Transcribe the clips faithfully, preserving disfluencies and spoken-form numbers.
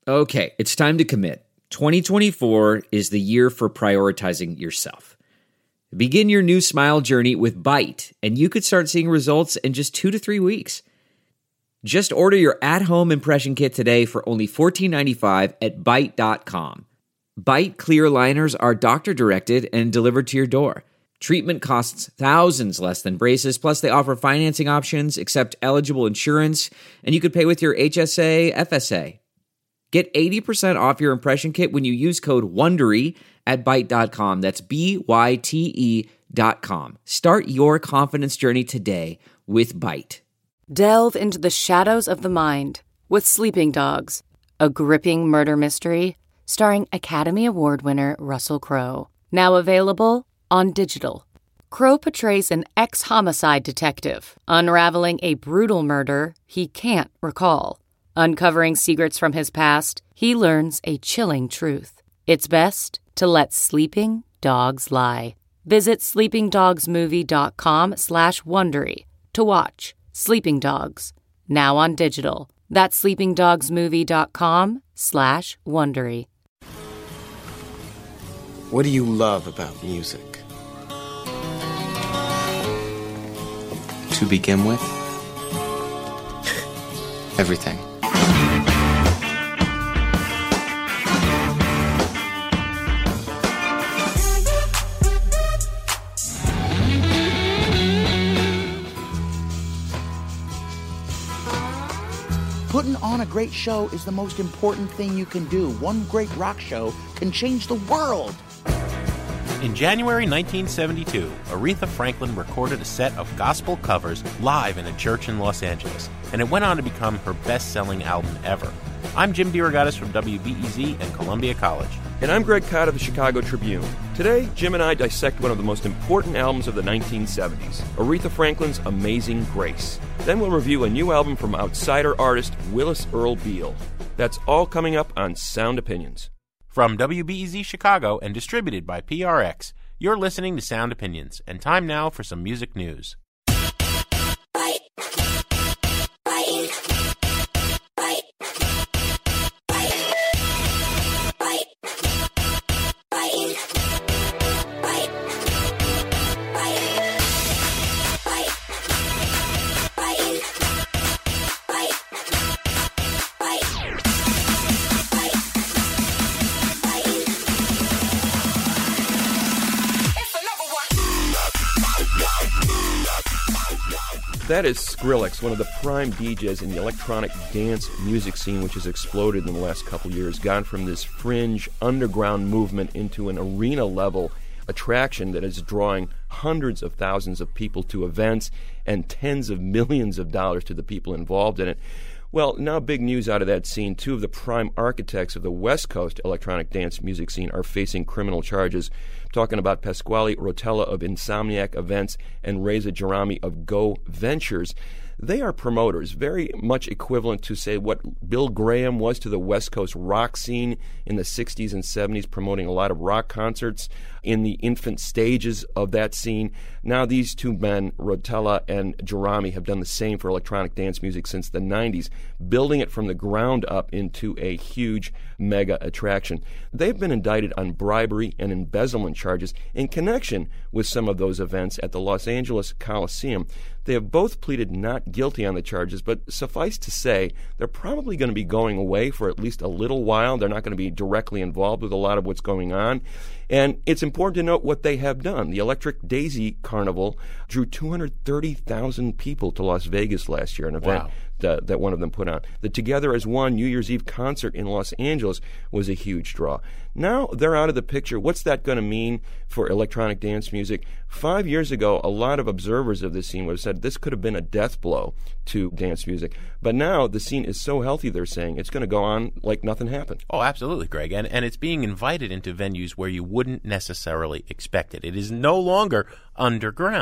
Okay, it's time to commit. twenty twenty-four is the year for prioritizing yourself. Begin your new smile journey with Byte, and you could start seeing results in just two to three weeks. Just order your at-home impression kit today for only fourteen ninety-five at byte dot com. Byte clear aligners are doctor-directed and delivered to your door. Treatment costs thousands less than braces, plus they offer financing options, accept eligible insurance, and you could pay with your H S A, F S A. Get eighty percent off your impression kit when you use code WONDERY at byte dot com. That's B Y T E dot com. Start your confidence journey today with Byte. Delve into the shadows of the mind with Sleeping Dogs, a gripping murder mystery starring Academy Award winner Russell Crowe. Now available on digital. Crowe portrays an ex-homicide detective unraveling a brutal murder he can't recall. Uncovering secrets from his past, he learns a chilling truth. It's best to let sleeping dogs lie. Visit sleepingdogsmovie.com slash Wondery to watch Sleeping Dogs, now on digital. That's sleepingdogsmovie.com slash Wondery. What do you love about music? To begin with, everything. Putting on a great show is the most important thing you can do. One great rock show can change the world. In January nineteen seventy-two, Aretha Franklin recorded a set of gospel covers live in a church in Los Angeles, and it went on to become her best-selling album ever. I'm Jim DeRogatis from W B E Z and Columbia College. And I'm Greg Cott of the Chicago Tribune. Today, Jim and I dissect one of the most important albums of the nineteen seventies, Aretha Franklin's Amazing Grace. Then we'll review a new album from outsider artist Willis Earl Beal. That's all coming up on Sound Opinions. From W B E Z Chicago and distributed by P R X, you're listening to Sound Opinions, and time now for some music news. Bite. Biting. Bite. Biting. Bite. Biting. Bite. Biting. Bite. Biting. Bite. Bite. That is Skrillex, one of the prime D Js in the electronic dance music scene, which has exploded in the last couple years, gone from this fringe underground movement into an arena-level attraction that is drawing hundreds of thousands of people to events and tens of millions of dollars to the people involved in it. Well, now big news out of that scene. Two of the prime architects of the West Coast electronic dance music scene are facing criminal charges. I'm talking about Pasquale Rotella of Insomniac Events and Reza Jarami of Go Ventures. They are promoters, very much equivalent to, say, what Bill Graham was to the West Coast rock scene in the sixties and seventies, promoting a lot of rock concerts in the infant stages of that scene. Now these two men, Rotella and Jarami, have done the same for electronic dance music since the nineties, building it from the ground up into a huge mega attraction. They've been indicted on bribery and embezzlement charges in connection with some of those events at the Los Angeles Coliseum. They have both pleaded not guilty on the charges, but suffice to say, they're probably going to be going away for at least a little while. They're not going to be directly involved with a lot of what's going on. And it's important to note what they have done. The Electric Daisy Carnival drew two hundred thirty thousand people to Las Vegas last year, an event Wow. that, that one of them put on. The Together as One New Year's Eve concert in Los Angeles was a huge draw. Now they're out of the picture. What's that going to mean for electronic dance music? Five years ago, a lot of observers of this scene would have said this could have been a death blow to dance music. But now the scene is so healthy, they're saying, it's going to go on like nothing happened. Oh, absolutely, Greg. And, and it's being invited into venues where you wouldn't necessarily expect it. It is no longer underground.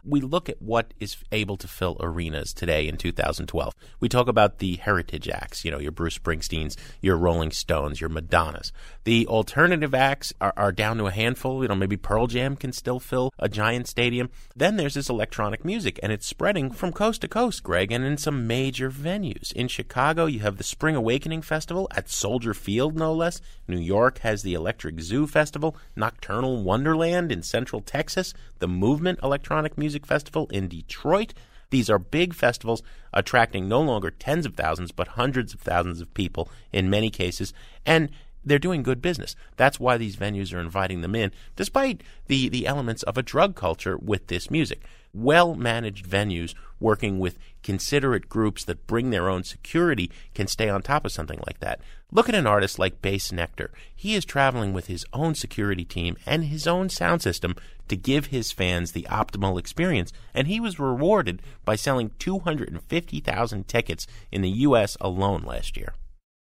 We look at what is able to fill arenas today in two thousand twelve. We talk about the heritage acts, you know, your Bruce Springsteens, your Rolling Stones, your Madonnas. The alternative acts are, are down to a handful. You know, maybe Pearl Jam can still fill a giant stadium. Then there's this electronic music, and it's spreading from coast to coast, Greg, and in some major venues. In Chicago, you have the Spring Awakening Festival at Soldier Field, no less. New York has the Electric Zoo Festival, Nocturnal Wonderland in Central Texas, the Movement Electronic Music Festival in Detroit. These are big festivals attracting no longer tens of thousands, but hundreds of thousands of people in many cases, and they're doing good business. That's why these venues are inviting them in, despite the, the elements of a drug culture with this music. Well-managed venues working with considerate groups that bring their own security can stay on top of something like that. Look at an artist like Bass Nectar. He is traveling with his own security team and his own sound system to give his fans the optimal experience, and he was rewarded by selling two hundred fifty thousand tickets in the U S alone last year.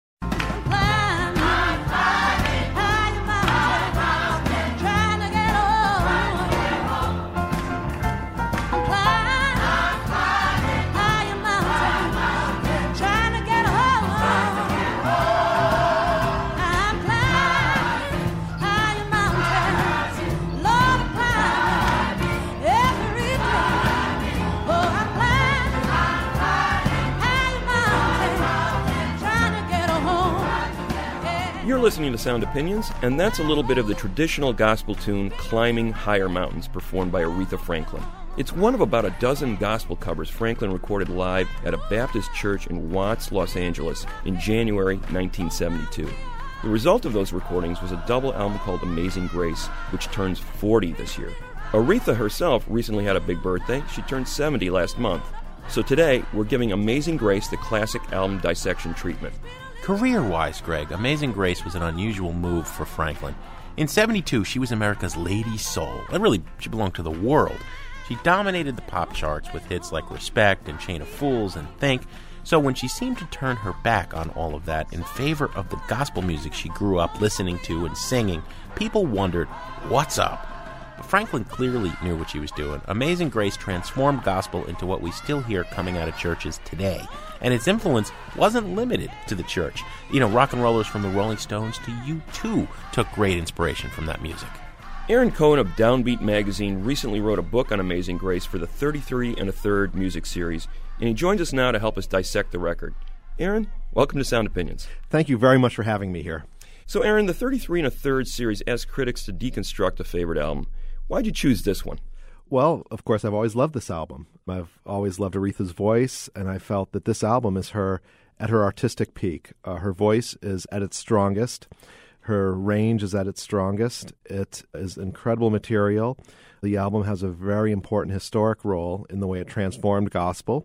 You're listening to Sound Opinions, and that's a little bit of the traditional gospel tune Climbing Higher Mountains performed by Aretha Franklin. It's one of about a dozen gospel covers Franklin recorded live at a Baptist church in Watts, Los Angeles in January nineteen seventy-two. The result of those recordings was a double album called Amazing Grace, which turns forty this year. Aretha herself recently had a big birthday. She turned seventy last month. So today, we're giving Amazing Grace the classic album dissection treatment. Career-wise, Greg, Amazing Grace was an unusual move for Franklin. In seventy-two, she was America's Lady Soul, and really, she belonged to the world. She dominated the pop charts with hits like Respect and Chain of Fools and Think. So when she seemed to turn her back on all of that in favor of the gospel music she grew up listening to and singing, people wondered, what's up? But Franklin clearly knew what she was doing. Amazing Grace transformed gospel into what we still hear coming out of churches today. And its influence wasn't limited to the church. You know, rock and rollers from the Rolling Stones to U two took great inspiration from that music. Aaron Cohen of Downbeat magazine recently wrote a book on Amazing Grace for the thirty-three and a third music series, and he joins us now to help us dissect the record. Aaron, welcome to Sound Opinions. Thank you very much for having me here. So, Aaron, the thirty-three and a third series asks critics to deconstruct a favorite album. Why'd you choose this one? Well, of course, I've always loved this album. I've always loved Aretha's voice, and I felt that this album is her at her artistic peak. Uh, her voice is at its strongest. Her range is at its strongest. It is incredible material. The album has a very important historic role in the way it transformed gospel.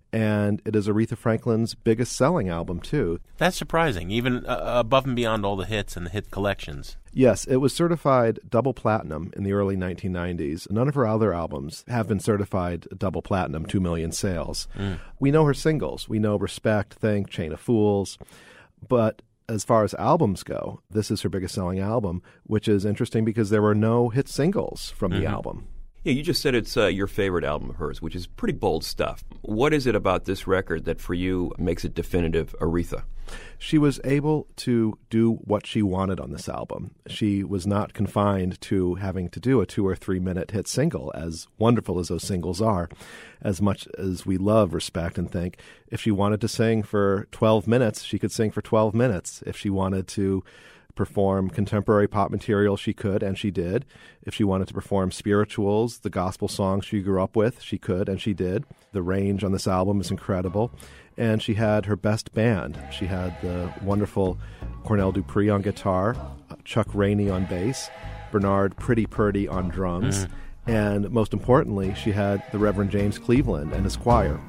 And it is Aretha Franklin's biggest selling album, too. That's surprising, even uh, above and beyond all the hits and the hit collections. Yes, it was certified double platinum in the early nineteen nineties. None of her other albums have been certified double platinum, two million sales. Mm. We know her singles. We know Respect, Think, Chain of Fools. But as far as albums go, this is her biggest selling album, which is interesting because there were no hit singles from mm-hmm. the album. Yeah, you just said it's uh, your favorite album of hers, which is pretty bold stuff. What is it about this record that for you makes it definitive Aretha? She was able to do what she wanted on this album. She was not confined to having to do a two or three minute hit single, as wonderful as those singles are. As much as we love Respect and Think, if she wanted to sing for twelve minutes, she could sing for twelve minutes. If she wanted to perform contemporary pop material, she could, and she did. If she wanted to perform spirituals, the gospel songs she grew up with, she could, and she did. The range on this album is incredible. And she had her best band. She had the wonderful Cornell Dupree on guitar, Chuck Rainey on bass, Bernard Pretty Purdy on drums, mm. and most importantly, she had the Reverend James Cleveland and his choir.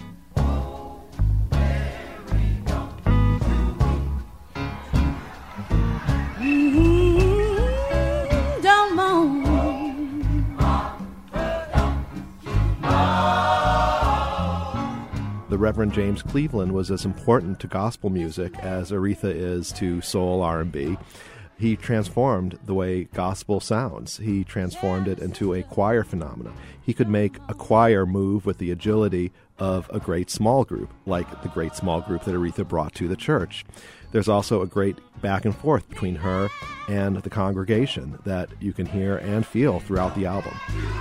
The Reverend James Cleveland was as important to gospel music as Aretha is to soul R and B. He transformed the way gospel sounds. He transformed it into a choir phenomenon. He could make a choir move with the agility of a great small group, like the great small group that Aretha brought to the church. There's also a great back and forth between her and the congregation that you can hear and feel throughout the album.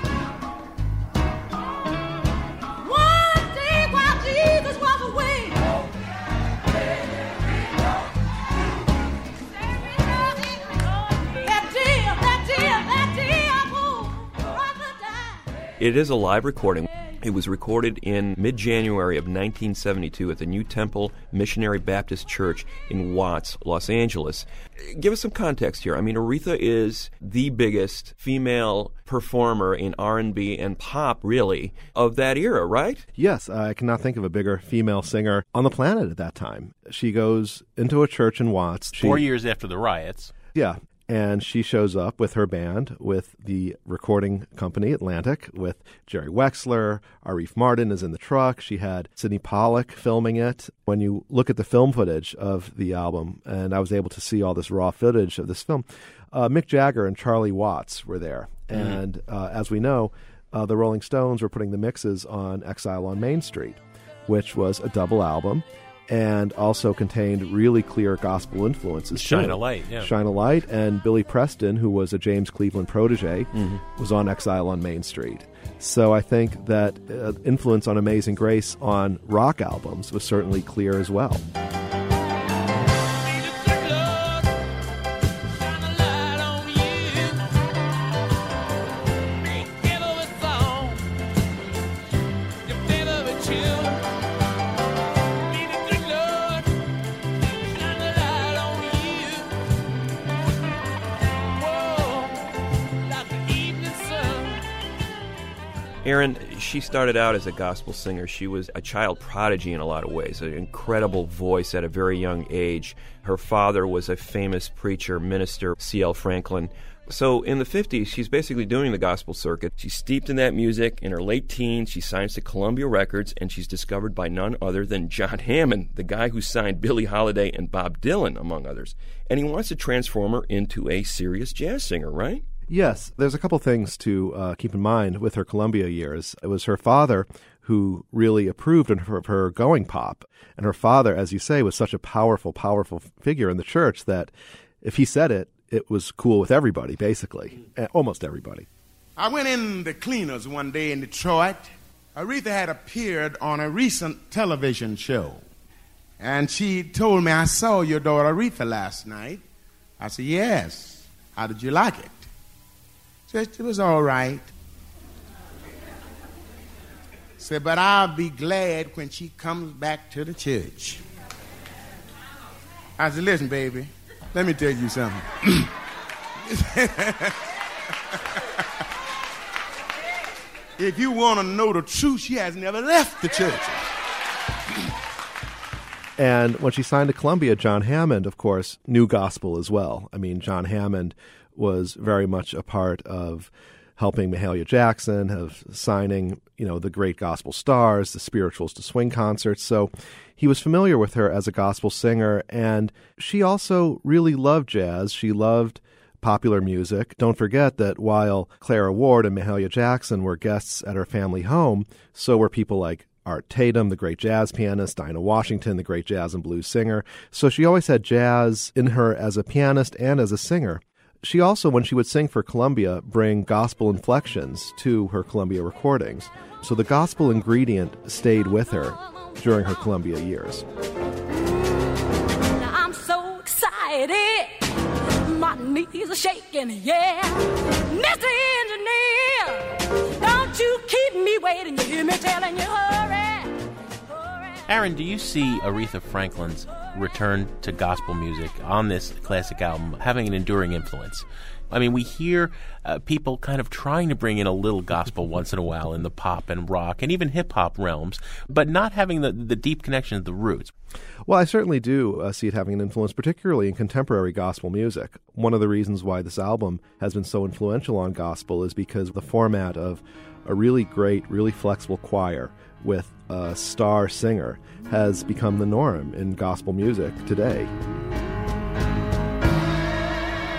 It is a live recording. It was recorded in mid-January of nineteen seventy-two at the New Temple Missionary Baptist Church in Watts, Los Angeles. Give us some context here. I mean, Aretha is the biggest female performer in R and B and pop, really, of that era, right? Yes, I cannot think of a bigger female singer on the planet at that time. She goes into a church in Watts. She, Four years after the riots. Yeah. And she shows up with her band, with the recording company, Atlantic, with Jerry Wexler. Arif Mardin is in the truck. She had Sidney Pollack filming it. When you look at the film footage of the album, and I was able to see all this raw footage of this film, uh, Mick Jagger and Charlie Watts were there. Mm-hmm. And uh, as we know, uh, the Rolling Stones were putting the mixes on Exile on Main Street, which was a double album, and also contained really clear gospel influences. Shine too. a Light, yeah. Shine a Light, and Billy Preston, who was a James Cleveland protege, mm-hmm. was on Exile on Main Street. So I think that uh, influence on Amazing Grace on rock albums was certainly clear as well. Aaron, she started out as a gospel singer. She was a child prodigy in a lot of ways, an incredible voice at a very young age. Her father was a famous preacher, minister, C L Franklin. So in the fifties, she's basically doing the gospel circuit. She's steeped in that music. In her late teens, she signs to Columbia Records, and she's discovered by none other than John Hammond, the guy who signed Billie Holiday and Bob Dylan, among others. And he wants to transform her into a serious jazz singer, right? Yes, there's a couple things to uh, keep in mind with her Columbia years. It was her father who really approved of her, of her going pop. And her father, as you say, was such a powerful, powerful figure in the church that if he said it, it was cool with everybody, basically, almost everybody. I went in the cleaners one day in Detroit. Aretha had appeared on a recent television show. And she told me, I saw your daughter Aretha last night. I said, yes. How did you like it? It was all right. Said, but I'll be glad when she comes back to the church. I said, listen, baby, let me tell you something. If you want to know the truth, she has never left the church. And when she signed to Columbia, John Hammond, of course, knew gospel as well. I mean, John Hammond was very much a part of helping Mahalia Jackson, of signing, you know, the great gospel stars, the Spirituals to Swing concerts. So he was familiar with her as a gospel singer, and she also really loved jazz. She loved popular music. Don't forget that while Clara Ward and Mahalia Jackson were guests at her family home, so were people like Art Tatum, the great jazz pianist, Dinah Washington, the great jazz and blues singer. So she always had jazz in her as a pianist and as a singer. She also, when she would sing for Columbia, bring gospel inflections to her Columbia recordings. So the gospel ingredient stayed with her during her Columbia years. Now I'm so excited, my knees are shaking, yeah. Mister Engineer, don't you keep me waiting, you hear me telling you hurry. Aaron, do you see Aretha Franklin's return to gospel music on this classic album having an enduring influence? I mean, we hear uh, people kind of trying to bring in a little gospel once in a while in the pop and rock and even hip-hop realms, but not having the, the deep connection to the roots. Well, I certainly do uh, see it having an influence, particularly in contemporary gospel music. One of the reasons why this album has been so influential on gospel is because of the format of a really great, really flexible choir with a star singer has become the norm in gospel music today.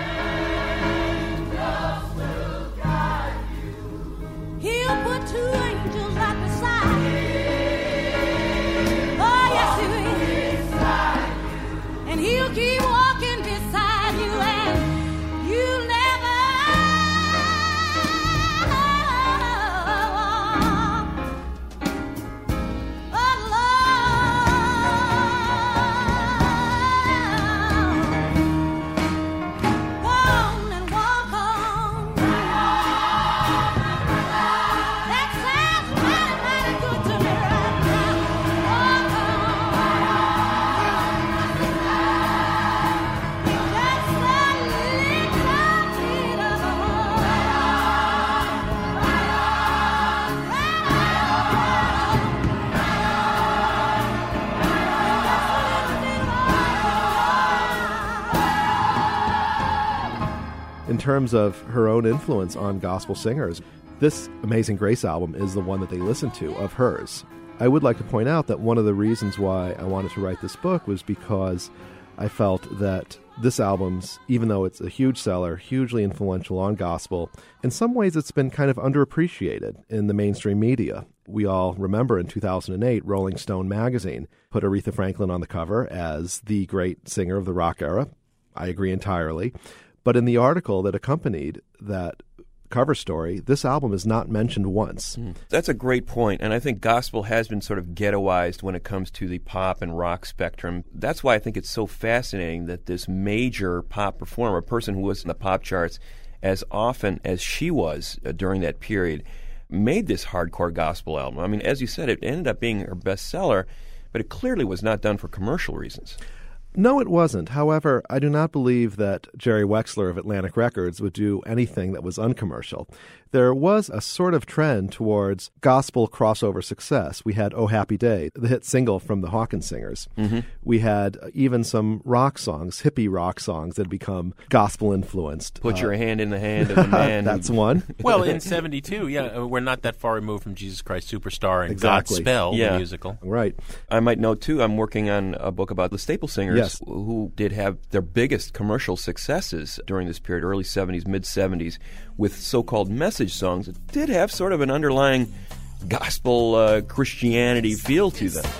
keep walking beside you, and you never In terms of her own influence on gospel singers, this Amazing Grace album is the one that they listen to of hers. I would like to point out that one of the reasons why I wanted to write this book was because I felt that this album's, even though it's a huge seller, hugely influential on gospel, in some ways it's been kind of underappreciated in the mainstream media. We all remember in two thousand eight, Rolling Stone magazine put Aretha Franklin on the cover as the great singer of the rock era. I agree entirely. But in the article that accompanied that cover story, this album is not mentioned once. Mm. That's a great point, and I think gospel has been sort of ghettoized when it comes to the pop and rock spectrum. That's why I think it's so fascinating that this major pop performer, a person who was in the pop charts as often as she was uh, during that period, made this hardcore gospel album. I mean, as you said, it ended up being her bestseller, but it clearly was not done for commercial reasons. No, it wasn't. However, I do not believe that Jerry Wexler of Atlantic Records would do anything that was uncommercial. There was a sort of trend towards gospel crossover success. We had Oh Happy Day, the hit single from the Hawkins Singers. Mm-hmm. We had even some rock songs, hippie rock songs that had become gospel-influenced. Put uh, your hand in the hand of the man. That's one. Well, in seventy-two, yeah, we're not that far removed from Jesus Christ Superstar and Exactly. Godspell, Yeah. the musical. Right. I might note, too, I'm working on a book about the Staple Singers, Yes. who did have their biggest commercial successes during this period, early seventies, mid-seventies, with so-called message songs that did have sort of an underlying gospel uh, Christianity feel to them.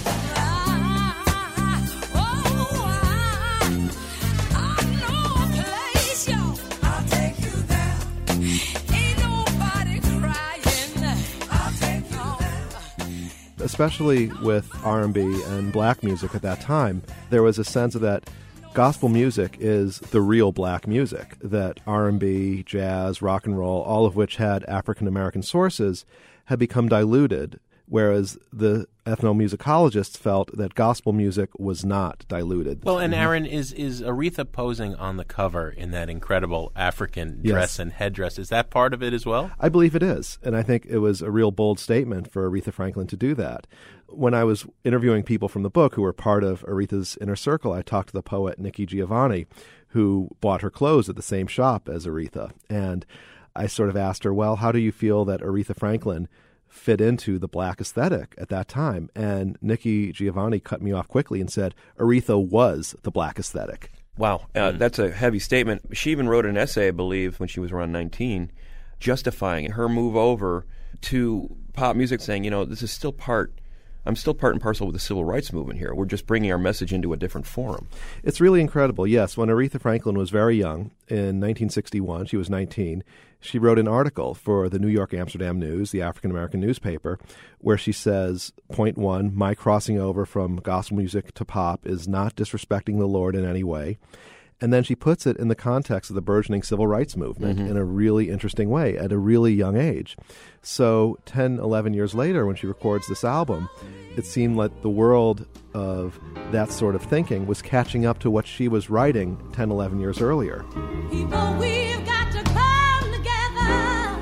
Especially with R and B and black music at that time, there was a sense that gospel music is the real black music, that R and B, jazz, rock and roll, all of which had African-American sources, had become diluted, whereas the ethnomusicologists felt that gospel music was not diluted. Well, and Aaron, is, is Aretha posing on the cover in that incredible African Yes. dress and headdress? Is that part of it as well? I believe it is, and I think it was a real bold statement for Aretha Franklin to do that. When I was interviewing people from the book who were part of Aretha's inner circle, I talked to the poet Nikki Giovanni, who bought her clothes at the same shop as Aretha, and I sort of asked her, well, how do you feel that Aretha Franklin fit into the black aesthetic at that time? And Nikki Giovanni cut me off quickly and said, Aretha was the black aesthetic. Wow, uh, mm. that's a heavy statement. She even wrote an essay, I believe, when she was around nineteen, justifying her move over to pop music, saying, you know, this is still part, I'm still part and parcel with the civil rights movement here. We're just bringing our message into a different forum. It's really incredible. Yes, when Aretha Franklin was very young, in nineteen sixty-one, she was nineteen, she wrote an article for the New York Amsterdam News, the African-American newspaper, where she says, point one, my crossing over from gospel music to pop is not disrespecting the Lord in any way. And then she puts it in the context of the burgeoning civil rights movement mm-hmm. in a really interesting way at a really young age. So ten, eleven years later, when she records this album, it seemed like the world of that sort of thinking was catching up to what she was writing ten, eleven years earlier. People, we've got to come together,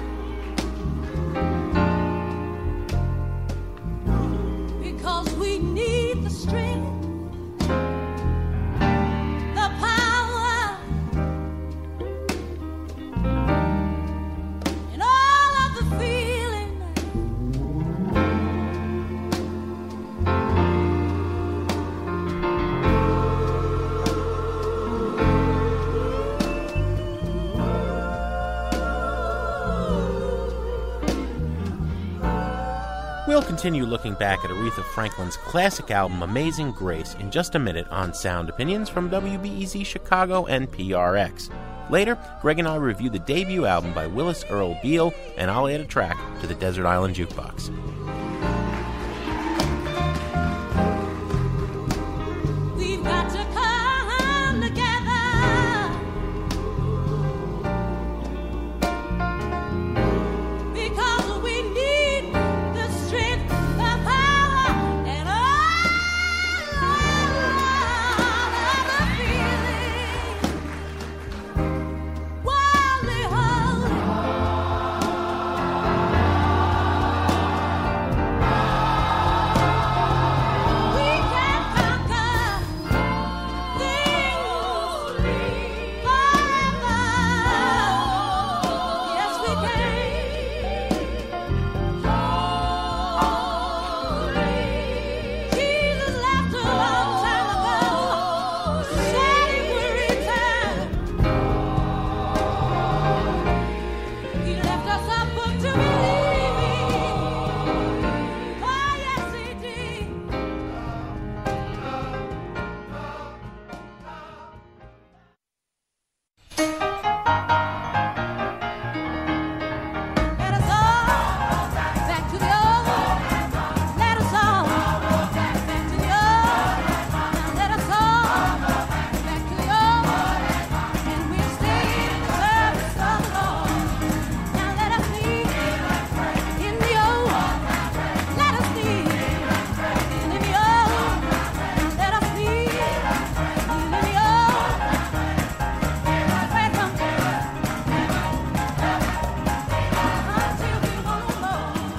because we need the strength, the power, and all of the feeling. We'll continue looking back at Aretha Franklin's classic album Amazing Grace in just a minute on Sound Opinions from W B E Z Chicago and P R X. Later, Greg and I review the debut album by Willis Earl Beal, and I'll add a track to the Desert Island Jukebox. We've got to come together, because we need the strength, the power, and all of the feeling. Wildly holy, we can conquer things forever. Yes, we can. Jesus left a long time ago, said he would return. He left us a book to believe in. Oh, yes, he did. Let us all back to the old. Let us all back to the old. Now let us all back to the old. And we'll stay in the service of the Lord. Now let us leave in the old. Let us leave in the old. Now let us leave in the old. Wait a minute. Until we won't know.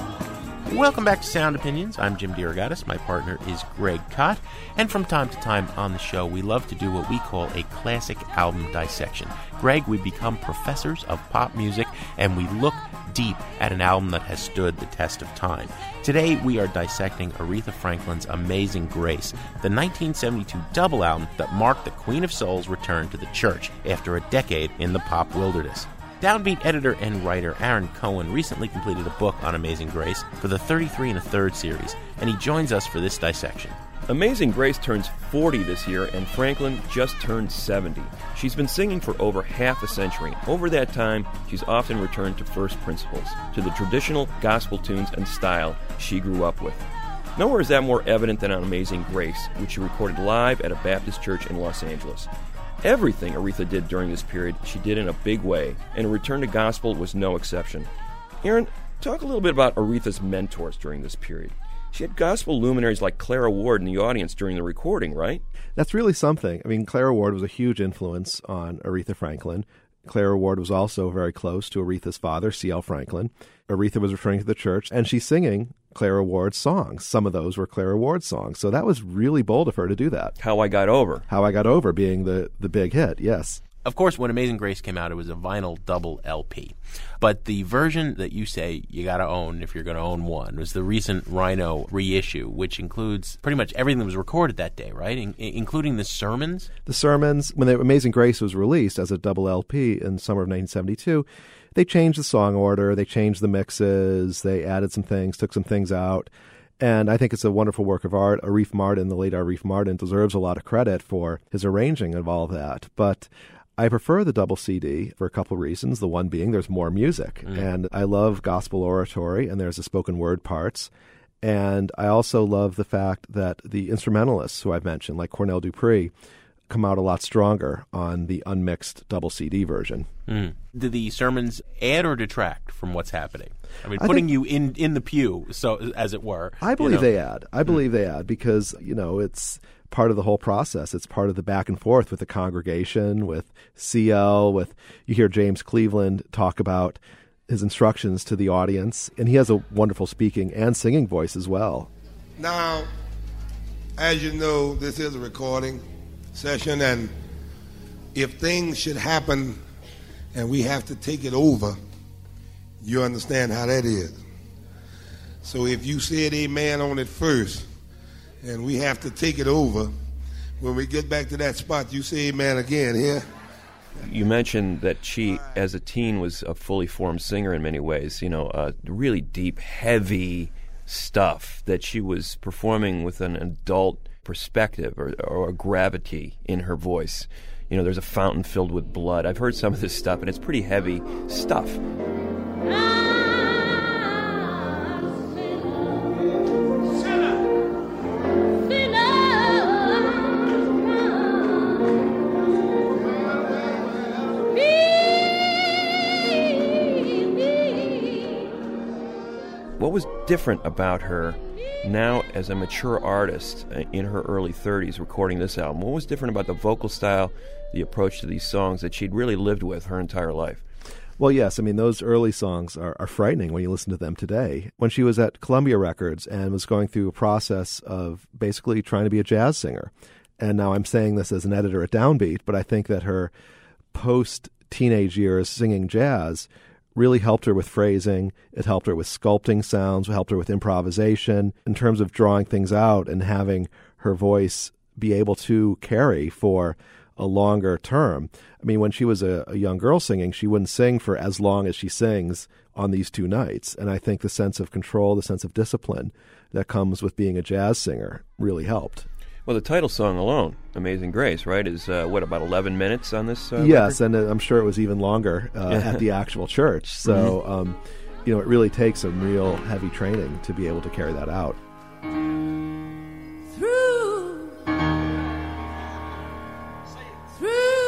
Welcome back to Sound Opinions. I'm Jim DeRogatis. My partner is Greg Kot. And from time to time on the show, we love to do what we call a classic album dissection. Greg, we become professors of pop music, and we look deep at an album that has stood the test of time. Today, we are dissecting Aretha Franklin's Amazing Grace, the nineteen seventy-two double album that marked the Queen of Soul's return to the church after a decade in the pop wilderness. Downbeat editor and writer Aaron Cohen recently completed a book on Amazing Grace for the thirty-three and a third series, and he joins us for this dissection. Amazing Grace turns forty this year, and Franklin just turned seventy. She's been singing for over half a century. Over that time, she's often returned to first principles, to the traditional gospel tunes and style she grew up with. Nowhere is that more evident than on Amazing Grace, which she recorded live at a Baptist church in Los Angeles. Everything Aretha did during this period, she did in a big way, and a return to gospel was no exception. Aaron, talk a little bit about Aretha's mentors during this period. She had gospel luminaries like Clara Ward in the audience during the recording, right? That's really something. I mean, Clara Ward was a huge influence on Aretha Franklin. Clara Ward was also very close to Aretha's father, C L Franklin. Aretha was returning to the church, and she's singing Clara Ward's songs. Some of those were Clara Ward's songs. So that was really bold of her to do that. How I Got Over. How I Got Over being the, the big hit, yes. Of course, when Amazing Grace came out, it was a vinyl double L P. But the version that you say you got to own if you're going to own one was the recent Rhino reissue, which includes pretty much everything that was recorded that day, right? In- including the sermons? The sermons, when the Amazing Grace was released as a double L P in summer of nineteen seventy-two, they changed the song order, they changed the mixes, they added some things, took some things out. And I think it's a wonderful work of art. Arif Mardin, the late Arif Mardin, deserves a lot of credit for his arranging of all of that. But I prefer the double C D for a couple of reasons. The one being there's more music. Mm. And I love gospel oratory, and there's the spoken word parts. And I also love the fact that the instrumentalists who I've mentioned, like Cornell Dupree, come out a lot stronger on the unmixed double C D version. Mm. Do the sermons add or detract from what's happening? I mean, I putting think, you in, in the pew, so as it were. I believe you know. they add. I believe mm. they add because, you know, it's part of the whole process. It's part of the back and forth with the congregation, with C L, with, you hear James Cleveland talk about his instructions to the audience, and he has a wonderful speaking and singing voice as well. Now, as you know, this is a recording session, and if things should happen and we have to take it over, you understand how that is. So if you said amen on it first and we have to take it over, when we get back to that spot, you say amen again here. You mentioned that she, as a teen, was a fully formed singer in many ways, you know, a really deep, heavy stuff, that she was performing with an adult perspective or, or a gravity in her voice. You know, there's a fountain filled with blood. I've heard some of this stuff, and it's pretty heavy stuff. What was different about her now as a mature artist in her early thirties recording this album? What was different about the vocal style, the approach to these songs that she'd really lived with her entire life? Well, yes. I mean, those early songs are, are frightening when you listen to them today. When she was at Columbia Records and was going through a process of basically trying to be a jazz singer, and now I'm saying this as an editor at Downbeat, but I think that her post-teenage years singing jazz really helped her with phrasing. It helped her with sculpting sounds, helped her with improvisation in terms of drawing things out and having her voice be able to carry for a longer term. I mean, when she was a, a young girl singing, she wouldn't sing for as long as she sings on these two nights. And I think the sense of control, the sense of discipline that comes with being a jazz singer really helped. Well, the title song alone, Amazing Grace, right, is, uh, what, about eleven minutes on this uh, Yes, record? and uh, I'm sure it was even longer uh, at the actual church. So, Mm-hmm. um, you know, it really takes some real heavy training to be able to carry that out. Through, through,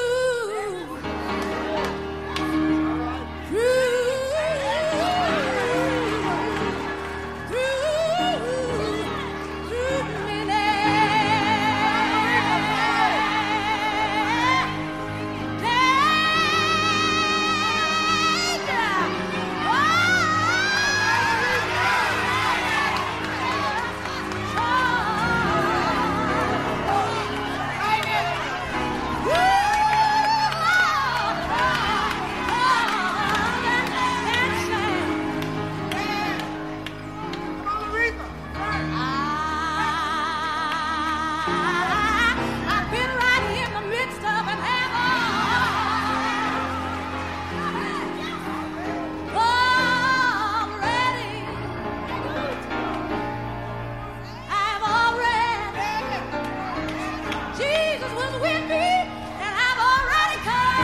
I've been right here in the midst of an already. I've already. Jesus was with me, and I've already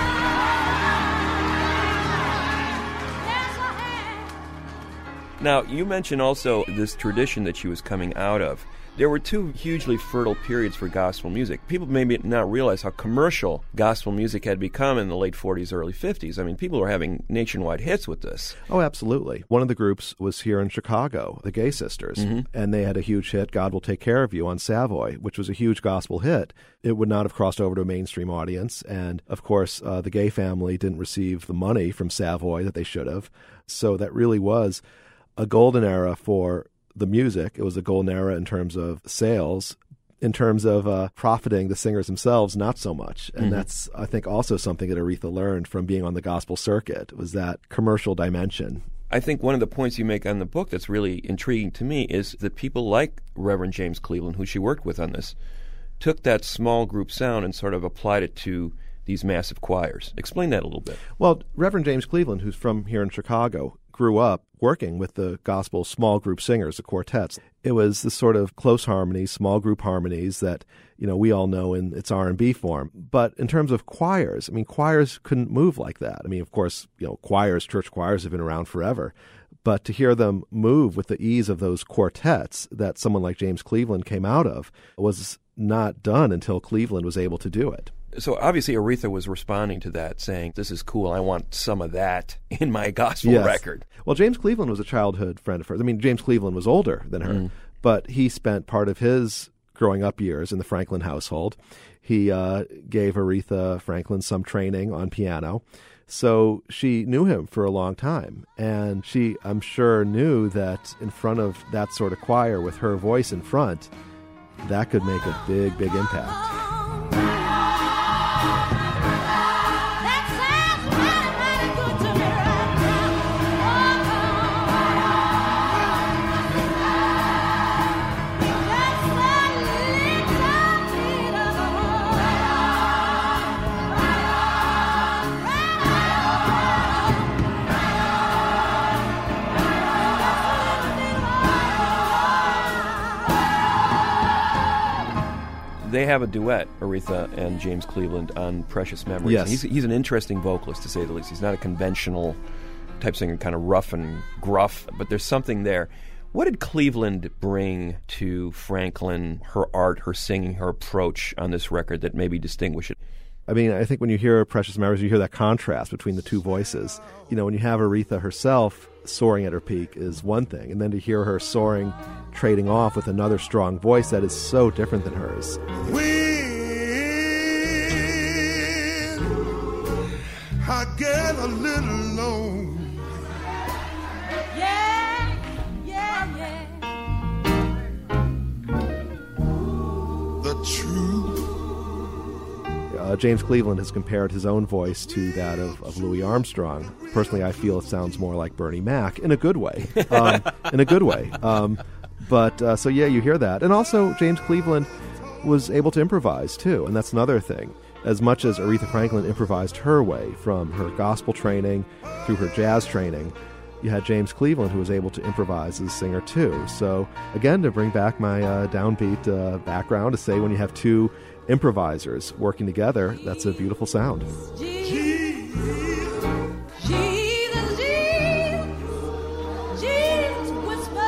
come. Yes, I have. Now, you mentioned also this tradition that she was coming out of. There were two hugely fertile periods for gospel music. People maybe not realize how commercial gospel music had become in the late forties, early fifties. I mean, people were having nationwide hits with this. Oh, absolutely. One of the groups was here in Chicago, the Gay Sisters, Mhm. and they had a huge hit, God Will Take Care of You, on Savoy, which was a huge gospel hit. It would not have crossed over to a mainstream audience, and of course, uh, the Gay family didn't receive the money from Savoy that they should have. So that really was a golden era for the music. It was a golden era in terms of sales. In terms of uh, profiting the singers themselves, not so much. And Mhm. that's, I think, also something that Aretha learned from being on the gospel circuit, was that commercial dimension. I think one of the points you make on the book that's really intriguing to me is that people like Reverend James Cleveland, who she worked with on this, took that small group sound and sort of applied it to these massive choirs. Explain that a little bit. Well, Reverend James Cleveland, who's from here in Chicago, grew up working with the gospel small group singers, the quartets. It was this sort of close harmonies, small group harmonies that, you know, we all know in its R and B form. But in terms of choirs, I mean, choirs couldn't move like that. I mean, of course, you know, choirs, church choirs have been around forever. But to hear them move with the ease of those quartets that someone like James Cleveland came out of was not done until Cleveland was able to do it. So obviously Aretha was responding to that, saying, this is cool, I want some of that in my gospel Yes. record. Well, James Cleveland was a childhood friend of hers. I mean, James Cleveland was older than her, Mm. but he spent part of his growing up years in the Franklin household. He uh, gave Aretha Franklin some training on piano. So she knew him for a long time. And she, I'm sure, knew that in front of that sort of choir with her voice in front, that could make a big, big impact. They have a duet, Aretha and James Cleveland, on Precious Memories. Yes. And he's, he's an interesting vocalist, to say the least. He's not a conventional type singer, kind of rough and gruff, but there's something there. What did Cleveland bring to Franklin, her art, her singing, her approach on this record that maybe distinguish it? I mean, I think when you hear Precious Memories, you hear that contrast between the two voices. You know, when you have Aretha herself soaring at her peak is one thing, and then to hear her soaring, trading off with another strong voice that is so different than hers. When I get a little low, Yeah, yeah, yeah. the truth. Uh, James Cleveland has compared his own voice to that of, of Louis Armstrong. Personally, I feel it sounds more like Bernie Mac in a good way. Um, in a good way. Um, but uh, so yeah, you hear that, and also James Cleveland was able to improvise too, and that's another thing. As much as Aretha Franklin improvised her way from her gospel training through her jazz training, you had James Cleveland who was able to improvise as a singer too. So again, to bring back my uh, downbeat uh, background, to say when you have two improvisers working together, that's a beautiful sound. Jesus, Jesus, Jesus, whisper.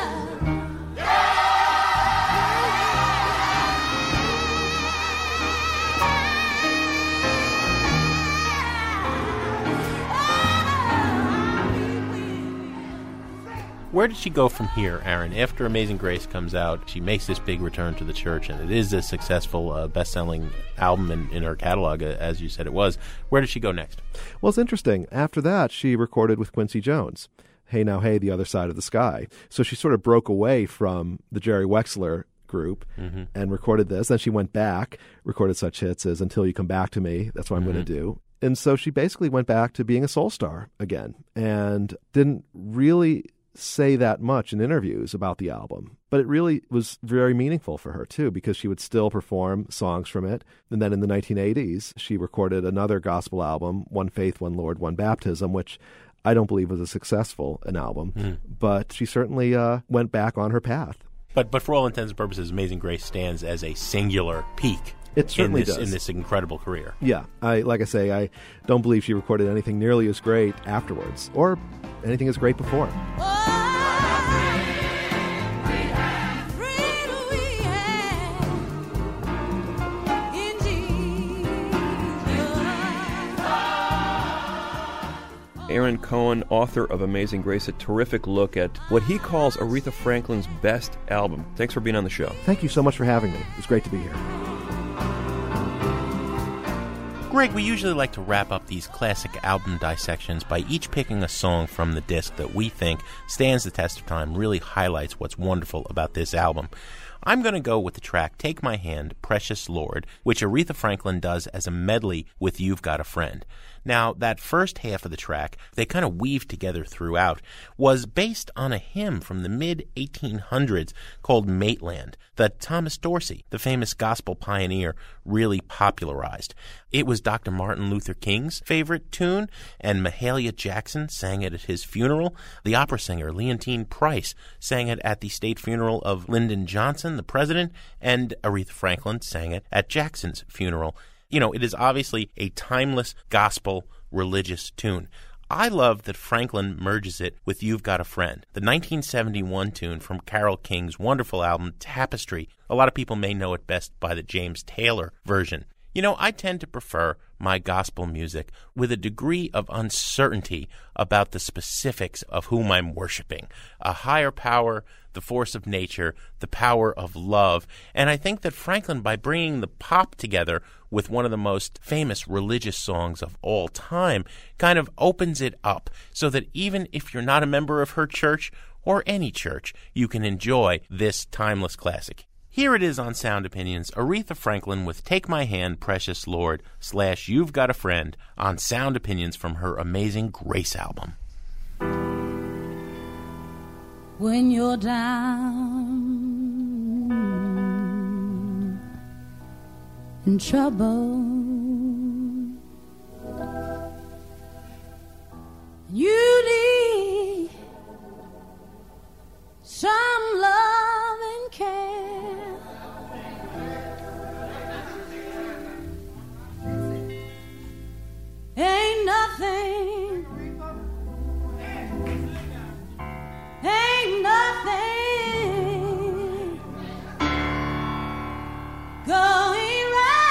Where did she go from here, Aaron? After Amazing Grace comes out, she makes this big return to the church, and it is a successful uh, best-selling album in, in her catalog, uh, as you said it was. Where does she go next? Well, it's interesting. After that, she recorded with Quincy Jones, Hey Now Hey, The Other Side of the Sky. So she sort of broke away from the Jerry Wexler group mm-hmm. and recorded this. Then she went back, recorded such hits as Until You Come Back to Me, That's What I'm mm-hmm. Going to Do. And so she basically went back to being a soul star again and didn't really say that much in interviews about the album, but it really was very meaningful for her too, because she would still perform songs from it. And then in the nineteen eighties, she recorded another gospel album, One Faith, One Lord, One Baptism, which I don't believe was a successful an album, mm. but she certainly uh, went back on her path. But but for all intents and purposes, Amazing Grace stands as a singular peak. It certainly in this, does. in this incredible career. Yeah, I like I say, I don't believe she recorded anything nearly as great afterwards, or anything as great before. Aaron Cohen, author of Amazing Grace, a terrific look at what he calls Aretha Franklin's best album. Thanks for being on the show. Thank you so much for having me. It was great to be here. Greg, we usually like to wrap up these classic album dissections by each picking a song from the disc that we think stands the test of time, really highlights what's wonderful about this album. I'm going to go with the track Take My Hand, Precious Lord, which Aretha Franklin does as a medley with You've Got a Friend. Now, that first half of the track, they kind of weave together throughout, was based on a hymn from the mid eighteen hundreds called Maitland that Thomas Dorsey, the famous gospel pioneer, really popularized. It was Doctor Martin Luther King's favorite tune, and Mahalia Jackson sang it at his funeral. The opera singer Leontine Price sang it at the state funeral of Lyndon Johnson, the president, and Aretha Franklin sang it at Jackson's funeral. You know, it is obviously a timeless gospel religious tune. I love that Franklin merges it with You've Got a Friend, the nineteen seventy-one tune from Carole King's wonderful album Tapestry. A lot of people may know it best by the James Taylor version. You know, I tend to prefer my gospel music with a degree of uncertainty about the specifics of whom I'm worshiping. A higher power, the force of nature, the power of love. And I think that Franklin, by bringing the pop together with one of the most famous religious songs of all time, kind of opens it up so that even if you're not a member of her church or any church, you can enjoy this timeless classic. Here it is on Sound Opinions, Aretha Franklin with Take My Hand, Precious Lord, slash You've Got a Friend on Sound Opinions from her Amazing Grace album. When you're down in trouble, you need some love and care. nothing, ain't nothing going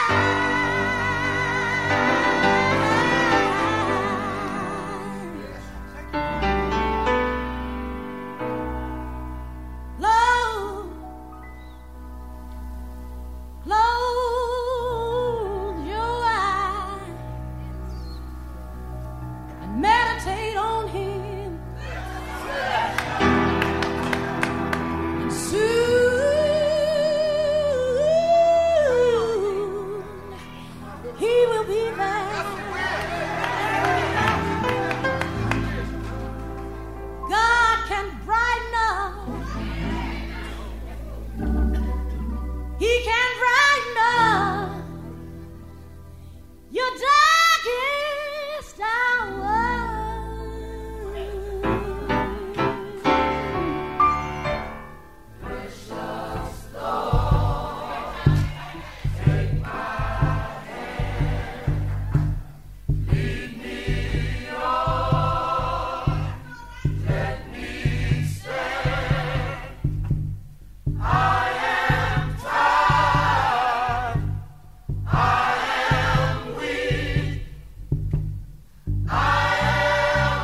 right. Lord, close your eyes and meditate on Him, and soon He will be there. God can brighten up, He can brighten up your darkest hour. Precious Lord, take my hand, lead me on, let me stand. I am tired, I am weak, I am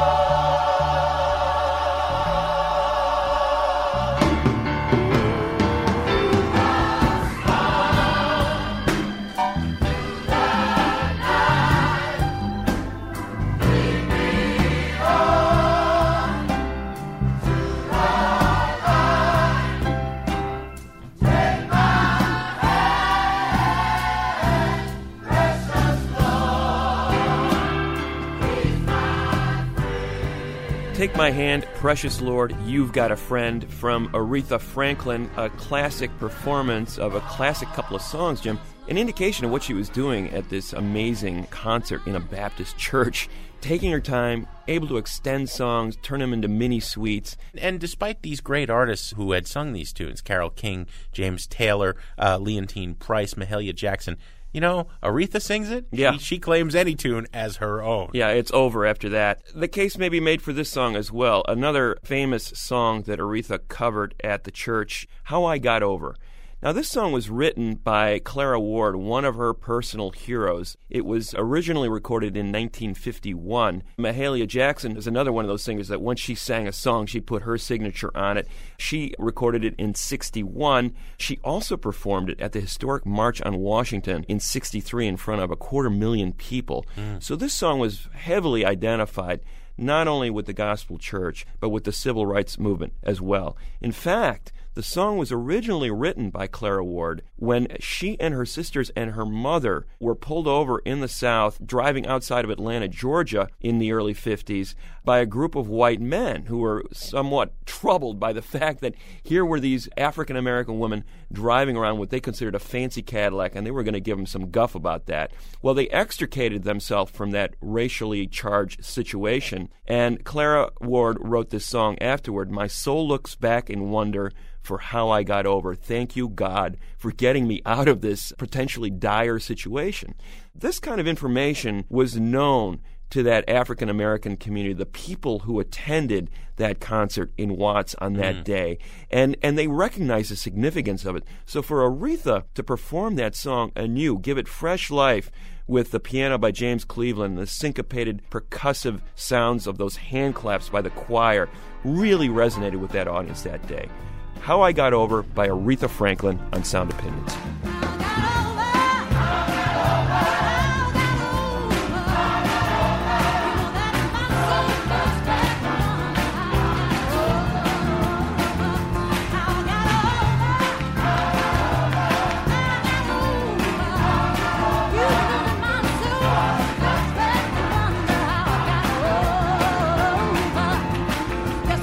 Take My Hand, Precious Lord, You've Got a Friend, from Aretha Franklin, a classic performance of a classic couple of songs, Jim, an indication of what she was doing at this amazing concert in a Baptist church, taking her time, able to extend songs, turn them into mini suites. And despite these great artists who had sung these tunes, Carole King, James Taylor, uh, Leontine Price, Mahalia Jackson, you know, Aretha sings it. Yeah. She, she claims any tune as her own. Yeah, it's over after that. The case may be made for this song as well. Another famous song that Aretha covered at the church, How I Got Over. Now, this song was written by Clara Ward, one of her personal heroes. It was originally recorded in nineteen fifty-one. Mahalia Jackson is another one of those singers that once she sang a song, she put her signature on it. She recorded it in sixty-one. She also performed it at the historic March on Washington in sixty-three in front of a quarter million people. Mm. So this song was heavily identified not only with the gospel church, but with the civil rights movement as well. In fact, the song was originally written by Clara Ward when she and her sisters and her mother were pulled over in the South, driving outside of Atlanta, Georgia, in the early fifties, by a group of white men who were somewhat troubled by the fact that here were these African-American women driving around what they considered a fancy Cadillac, and they were going to give them some guff about that. Well, they extricated themselves from that racially charged situation, and Clara Ward wrote this song afterward, My Soul Looks Back in Wonder for How I Got Over. Thank you, God, for getting me out of this potentially dire situation. This kind of information was known to that African-American community, the people who attended that concert in Watts on that mm. day, and, and they recognized the significance of it. So for Aretha to perform that song anew, give it fresh life with the piano by James Cleveland, the syncopated percussive sounds of those hand claps by the choir, really resonated with that audience that day. How I Got Over by Aretha Franklin on Sound Opinions.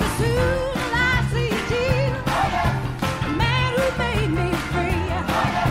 Man who made me free.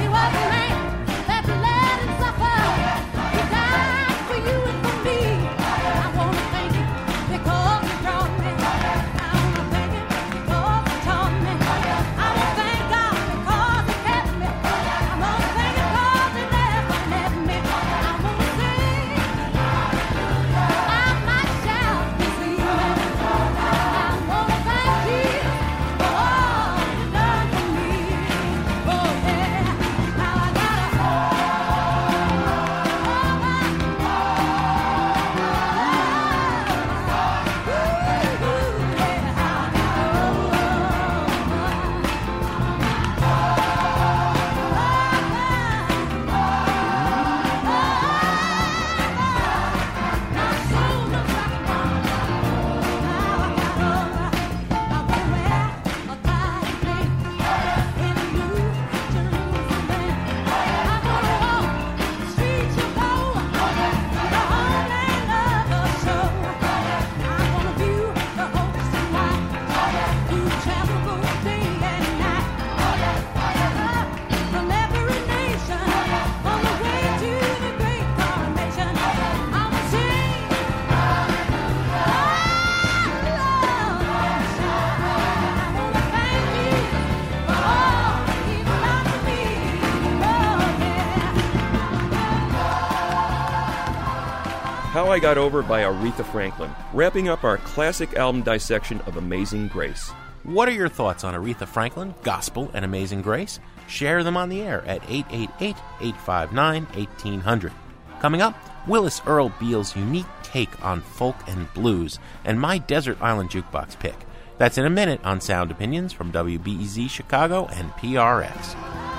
How I Got Over by Aretha Franklin, wrapping up our classic album dissection of Amazing Grace. What are your thoughts on Aretha Franklin, Gospel, and Amazing Grace? Share them on the air at eight eight eight, eight five nine, one eight zero zero. Coming up, Willis Earl Beal's unique take on folk and blues, and my Desert Island Jukebox pick. That's in a minute on Sound Opinions from W B E Z Chicago and P R X.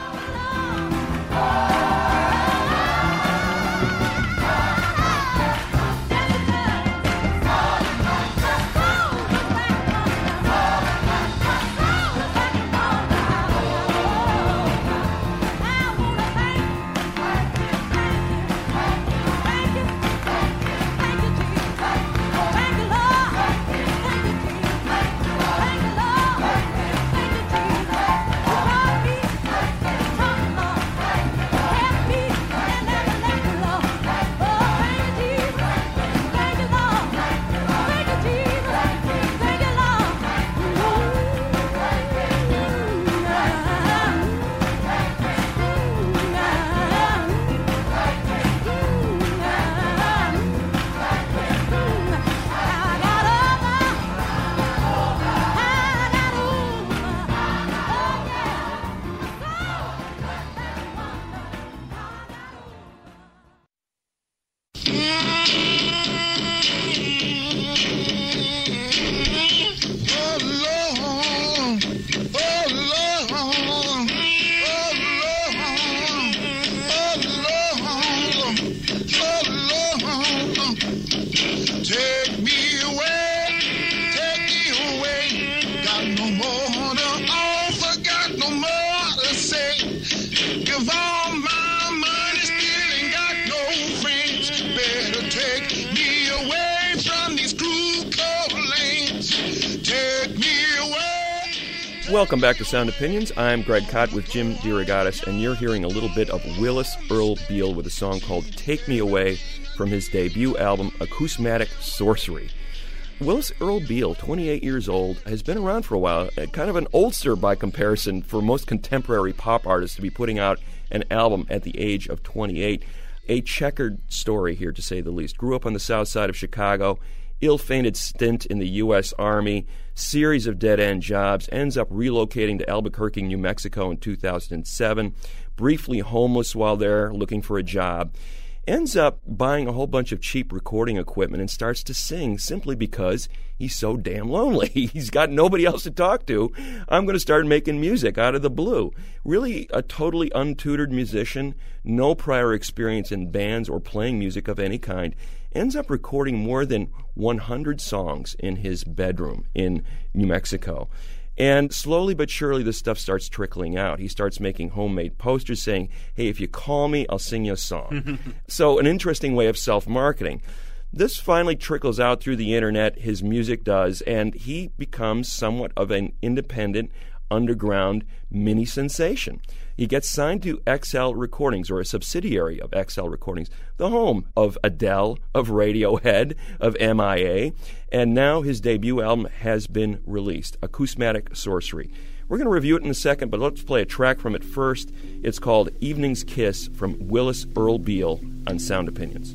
Welcome back to Sound Opinions. I'm Greg Kot with Jim DeRogatis, and you're hearing a little bit of Willis Earl Beal with a song called Take Me Away from his debut album, Acousmatic Sorcery. Willis Earl Beal, twenty-eight years old, has been around for a while, kind of an oldster by comparison for most contemporary pop artists to be putting out an album at the age of twenty-eight. A checkered story here, to say the least. Grew up on the south side of Chicago, ill-fated stint in the U S Army, series of dead-end jobs, ends up relocating to Albuquerque, New Mexico in two thousand seven, briefly homeless while there, looking for a job, ends up buying a whole bunch of cheap recording equipment and starts to sing simply because he's so damn lonely. He's got nobody else to talk to. I'm going to start making music out of the blue. Really a totally untutored musician, no prior experience in bands or playing music of any kind, ends up recording more than one hundred songs in his bedroom in New Mexico. And slowly but surely, this stuff starts trickling out. He starts making homemade posters saying, hey, if you call me, I'll sing you a song. So an interesting way of self-marketing. This finally trickles out through the internet, his music does, and he becomes somewhat of an independent, underground mini sensation. He gets signed to X L Recordings, or a subsidiary of X L Recordings, the home of Adele, of Radiohead, of M I A, and now his debut album has been released, Acousmatic Sorcery. We're going to review it in a second, but let's play a track from it first. It's called Evening's Kiss from Willis Earl Beal on Sound Opinions.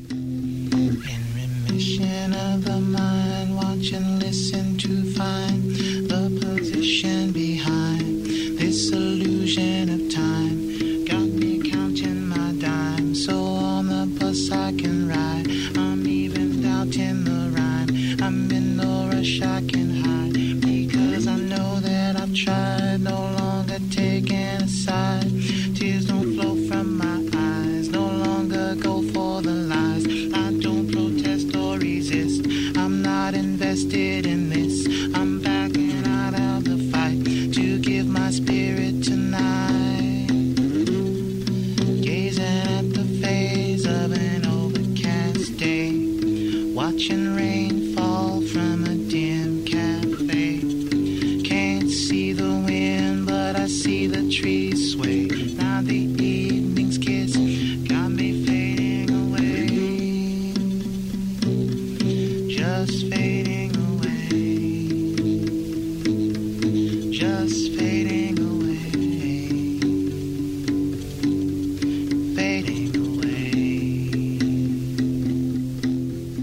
In remission of the mind, watch and listen to find the position behind this illusion of time. Got me counting my dimes, so on the bus I can ride. I'm even doubting the rhyme. I'm in no rush, I can hide, because I know that I've tried. No longer taking a side. Tears don't flow from my eyes. No longer go for the lies. I don't protest or resist. I'm not invested in this. I'm backing out of the fight to give my spirit tonight. Gazing at the phase of an overcast day, watching rain fall from a dim cafe. Can't see the wind, but I see the trees sway. Now the evening's kiss got me fading away, just fading away, just fading away, fading away.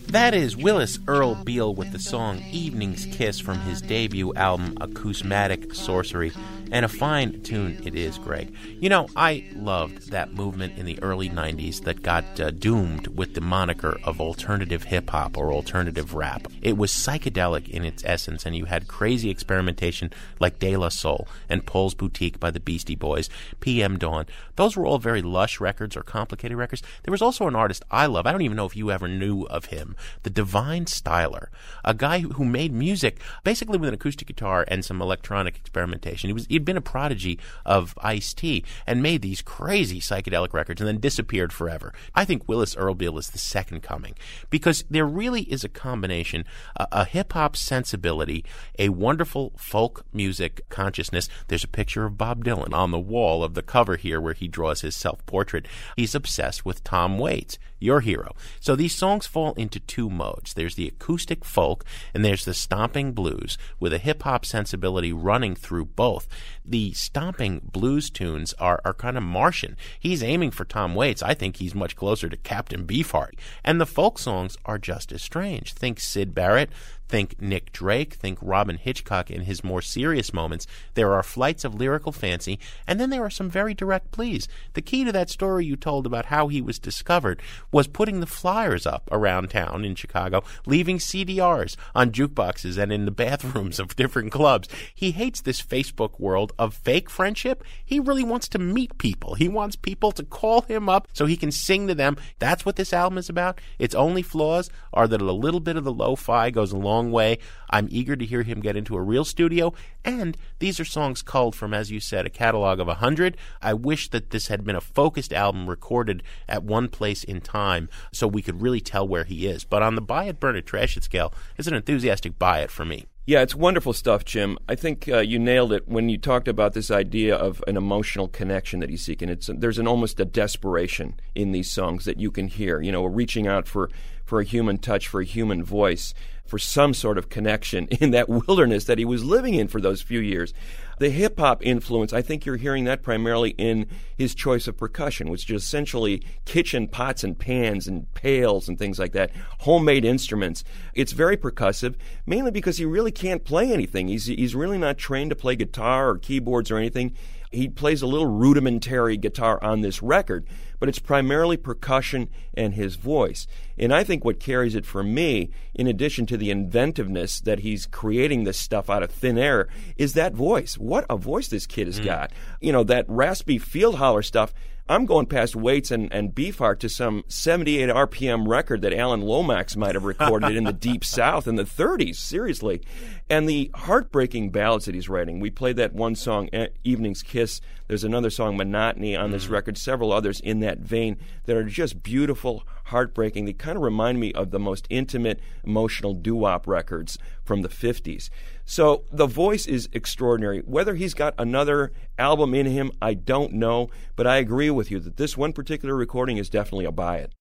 That is Willis Earl Beal with the song Evening's Kiss from his debut album Acousmatic Sorcery. And a fine tune it is, Greg. You know, I loved that movement in the early nineties that got uh, doomed with the moniker of alternative hip-hop or alternative rap. It was psychedelic in its essence, and you had crazy experimentation like De La Soul and Paul's Boutique by the Beastie Boys, P M Dawn. Those were all very lush records or complicated records. There was also an artist I love. I don't even know if you ever knew of him. The Divine Styler, a guy who made music basically with an acoustic guitar and some electronic experimentation. He was he'd been a prodigy of Ice-T and made these crazy psychedelic records and then disappeared forever. I think Willis Earl Beal is the second coming because there really is a combination, a, a hip-hop sensibility, a wonderful folk music consciousness. There's a picture of Bob Dylan on the wall of the cover here where he draws his self-portrait. He's obsessed with Tom Waits, your hero. So these songs fall into two modes. There's the acoustic folk and there's the stomping blues with a hip-hop sensibility running through both. The stomping blues tunes are, are kind of Martian. He's aiming for Tom Waits. I think he's much closer to Captain Beefheart. And the folk songs are just as strange. Think Syd Barrett. Think Nick Drake, think Robin Hitchcock in his more serious moments. There are flights of lyrical fancy, and then there are some very direct pleas. The key to that story you told about how he was discovered was putting the flyers up around town in Chicago, leaving C D Rs on jukeboxes and in the bathrooms of different clubs. He hates this Facebook world of fake friendship. He really wants to meet people. He wants people to call him up so he can sing to them. That's what this album is about. Its only flaws are that a little bit of the lo-fi goes along way. I'm eager to hear him get into a real studio, and these are songs culled from, as you said, a catalog of a hundred. I wish that this had been a focused album recorded at one place in time so we could really tell where he is. But on the buy it, burn it, trash it scale, it's an enthusiastic buy it for me. Yeah, it's wonderful stuff, Jim. I think uh, you nailed it when you talked about this idea of an emotional connection that he's seeking. It's there's an almost a desperation in these songs that you can hear, you know, reaching out for, for a human touch, for a human voice, for some sort of connection in that wilderness that he was living in for those few years. The hip-hop influence, I think you're hearing that primarily in his choice of percussion, which is essentially kitchen pots and pans and pails and things like that, homemade instruments. It's very percussive, mainly because he really can't play anything. He's, he's really not trained to play guitar or keyboards or anything. He plays a little rudimentary guitar on this record, but it's primarily percussion and his voice. And I think what carries it for me, in addition to the inventiveness that he's creating this stuff out of thin air, is that voice. What a voice this kid has mm. got. You know, that raspy field holler stuff. I'm going past Waits and, and Beefheart to some seventy-eight R P M record that Alan Lomax might have recorded in the Deep South in the thirties, seriously. And the heartbreaking ballads that he's writing. We played that one song, Evening's Kiss. There's another song, Monotony, on this mm. record, several others in that vein that are just beautiful, heartbreaking. They kind of remind me of the most intimate, emotional doo-wop records from the fifties. So the voice is extraordinary. Whether he's got another album in him, I don't know, but I agree with you that this one particular recording is definitely a buy it.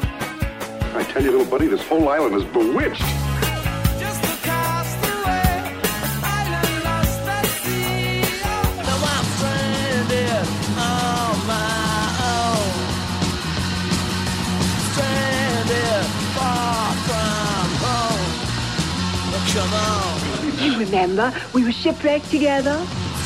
I tell you, little buddy, this whole island is bewitched. Come on. You remember, we were shipwrecked together.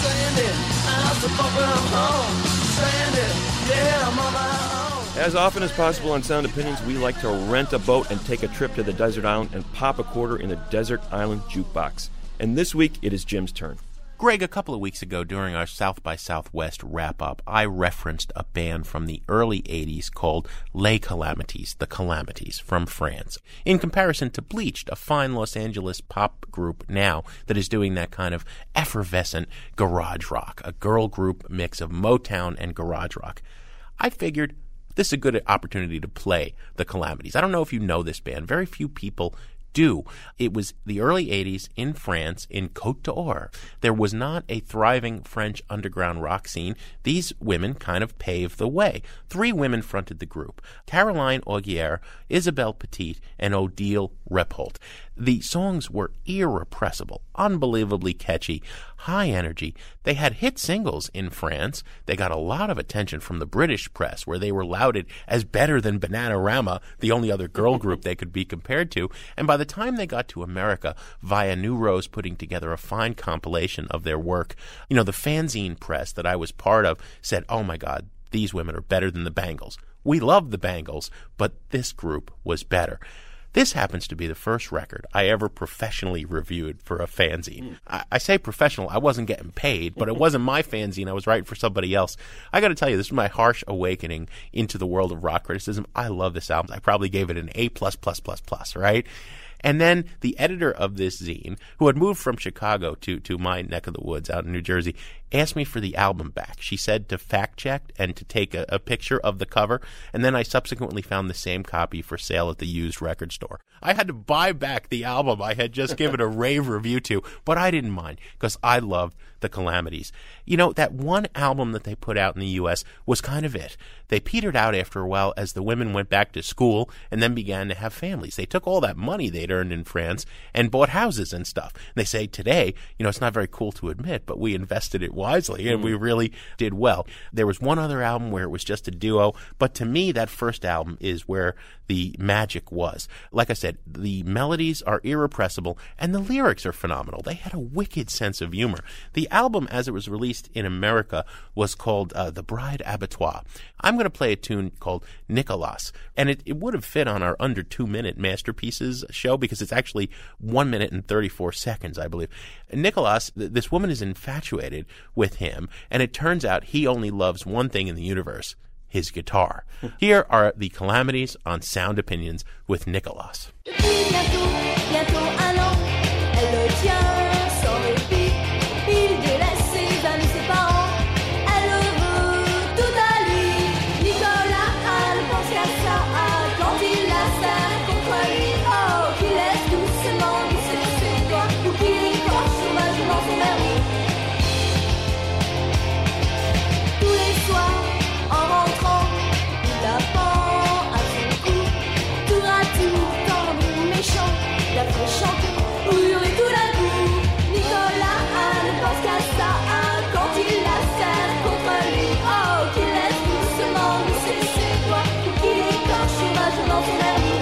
As often as possible on Sound Opinions, we like to rent a boat and take a trip to the desert island and pop a quarter in the desert island jukebox. And this week, it is Jim's turn. Greg, a couple of weeks ago during our South by Southwest wrap-up, I referenced a band from the early eighties called Les Calamities, The Calamities, from France, in comparison to Bleached, a fine Los Angeles pop group now that is doing that kind of effervescent garage rock, a girl group mix of Motown and garage rock. I figured this is a good opportunity to play The Calamities. I don't know if you know this band. Very few people do. It was the early eighties in France, in Côte d'Or. There was not a thriving French underground rock scene. These women kind of paved the way. Three women fronted the group: Caroline Augier, Isabelle Petit, and Odile Reppolt. The songs were irrepressible, unbelievably catchy, high energy. They had hit singles in France. They got a lot of attention from the British press, where they were lauded as better than Bananarama, the only other girl group they could be compared to. And by the time they got to America, via New Rose putting together a fine compilation of their work, you know, the fanzine press that I was part of said, oh my God, these women are better than the Bangles. We loved the Bangles, but this group was better. This happens to be the first record I ever professionally reviewed for a fanzine. Mm. I, I say professional, I wasn't getting paid, but it wasn't my fanzine. I was writing for somebody else. I got to tell you, this is my harsh awakening into the world of rock criticism. I love this album. I probably gave it an A plus plus plus plus, right? And then the editor of this zine, who had moved from Chicago to, to my neck of the woods out in New Jersey, asked me for the album back. She said to fact check and to take a, a picture of the cover, and then I subsequently found the same copy for sale at the used record store. I had to buy back the album I had just given a rave review to, but I didn't mind because I loved the Calamities. You know, that one album that they put out in the U S was kind of it. They petered out after a while as the women went back to school and then began to have families. They took all that money they'd earned in France and bought houses and stuff. And they say today, you know, it's not very cool to admit, but we invested it wisely and we really did well. There was one other album where it was just a duo, but to me, that first album is where the magic was. Like I said, the melodies are irrepressible and the lyrics are phenomenal. They had a wicked sense of humor. The album, as it was released in America, was called uh, The Bride Abattoir. I'm going to play a tune called Nicolas, and it, it would have fit on our under two-minute Masterpieces show because it's actually one minute and thirty-four seconds, I believe. Nicolas, th- this woman is infatuated with him, and it turns out he only loves one thing in the universe: his guitar. Here are the Calamities on Sound Opinions with Nicolas. Bientôt, bientôt un an, elle le tient sans répit. Il délaisse ses amis, ses parents, elle veut tout à lui. Nicolas, elle pense qu'à ça, quand il la serre contre lui. Oh, qu'il laisse doucement glisser ses doigts, ou qu'il écorche sauvagement son vernis. Tous les soirs, en rentrant, il la pend à son cou, tour à tour, tendre ou méchant, la fait chanter ou hurler tout d'un coup. Nicolas, elle ne pense qu'à ça, quand il la serre contre lui. Oh, qu'il laisse doucement glisser ses doigts, ou qu'il écorche sauvagement son vernis.